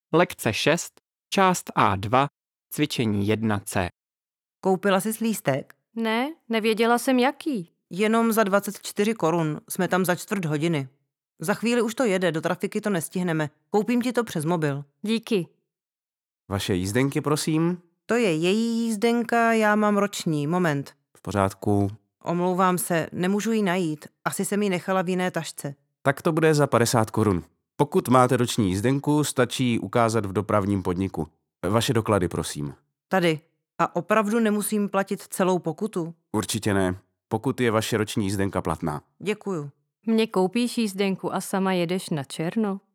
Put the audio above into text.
Lekce 6, část A2, cvičení 1C. Koupila jsi lístek? Ne, nevěděla jsem jaký. Jenom za 24 korun, jsme tam za 4 hodiny. Za chvíli už to jede, do trafiky to nestihneme. Koupím ti to přes mobil. Díky. Vaše jízdenky, prosím. To je její jízdenka, já mám roční, moment. V pořádku. Omlouvám se, nemůžu ji najít, asi jsem ji nechala v jiné tašce. Tak to bude za 50 korun. Pokud máte roční jízdenku, stačí ji ukázat v dopravním podniku. Vaše doklady, prosím. Tady. A opravdu nemusím platit celou pokutu? Určitě ne, pokud je vaše roční jízdenka platná. Děkuju. Mně koupíš jízdenku a sama jedeš na černo?